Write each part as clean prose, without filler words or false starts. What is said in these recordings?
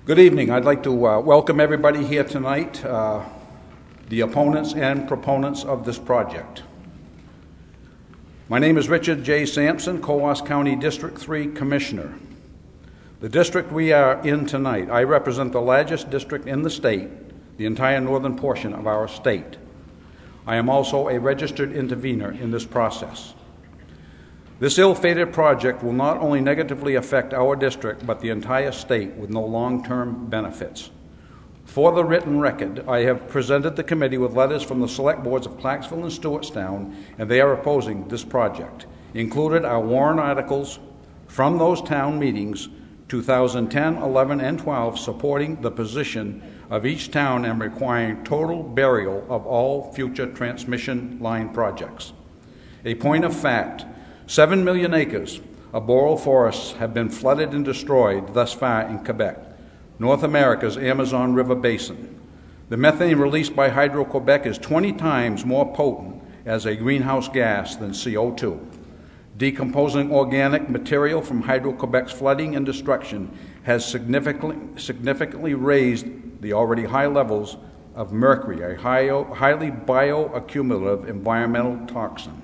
Good evening. I'd like to welcome everybody here tonight, the opponents and proponents of this project. My name is Richard J. Sampson, Coos County District 3 Commissioner. The district we are in tonight, I represent the largest district in the state, the entire northern portion of our state. I am also a registered intervener in this process. This ill-fated project will not only negatively affect our district, but the entire state with no long-term benefits. For the written record, I have presented the committee with letters from the select boards of Clarksville and Stewartstown, and they are opposing this project. Included are warrant articles from those town meetings, 2010, 11, and 12, supporting the position of each town and requiring total burial of all future transmission line projects. A point of fact, 7 million acres of boreal forests have been flooded and destroyed thus far in Quebec, North America's Amazon River basin. The methane released by Hydro-Quebec is 20 times more potent as a greenhouse gas than CO2. Decomposing organic material from Hydro-Quebec's flooding and destruction has significantly raised the already high levels of mercury, a highly bioaccumulative environmental toxin.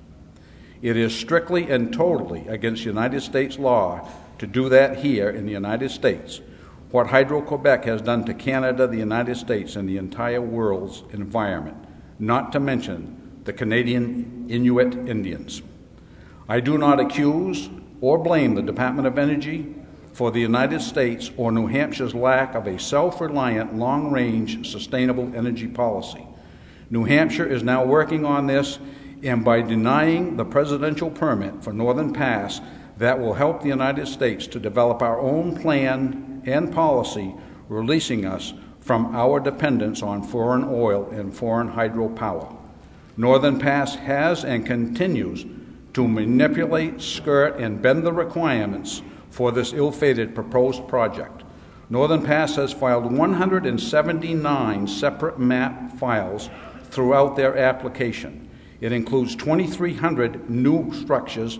It is strictly and totally against United States law to do that here in the United States, what Hydro-Quebec has done to Canada, the United States, and the entire world's environment, not to mention the Canadian Inuit Indians. I do not accuse or blame the Department of Energy for the United States or New Hampshire's lack of a self-reliant, long-range, sustainable energy policy. New Hampshire is now working on this, and by denying the presidential permit for Northern Pass, that will help the United States to develop our own plan and policy, releasing us from our dependence on foreign oil and foreign hydropower. Northern Pass has and continues to manipulate, skirt, and bend the requirements for this ill-fated proposed project. Northern Pass has filed 179 separate map files throughout their application. It includes 2,300 new structures,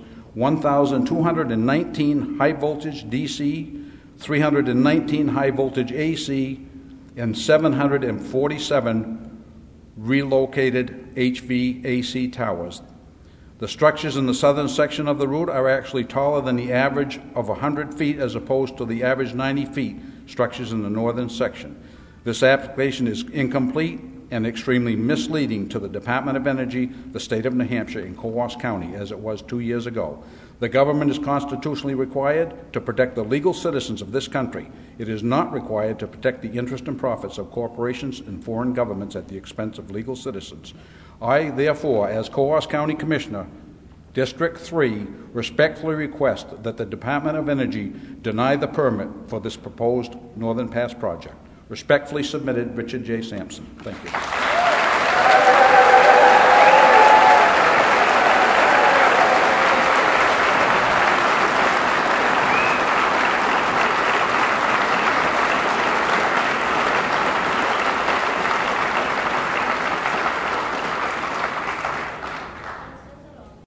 1,219 high-voltage DC, 319 high-voltage AC, and 747 relocated HVAC towers. The structures in the southern section of the route are actually taller than the average of 100 feet as opposed to the average 90 feet structures in the northern section. This application is incomplete and extremely misleading to the Department of Energy, the state of New Hampshire, and Coos County, as it was 2 years ago. The government is constitutionally required to protect the legal citizens of this country. It is not required to protect the interest and profits of corporations and foreign governments at the expense of legal citizens. I, therefore, as Coos County Commissioner, District 3, respectfully request that the Department of Energy deny the permit for this proposed Northern Pass project. Respectfully submitted, Richard J. Sampson. Thank you.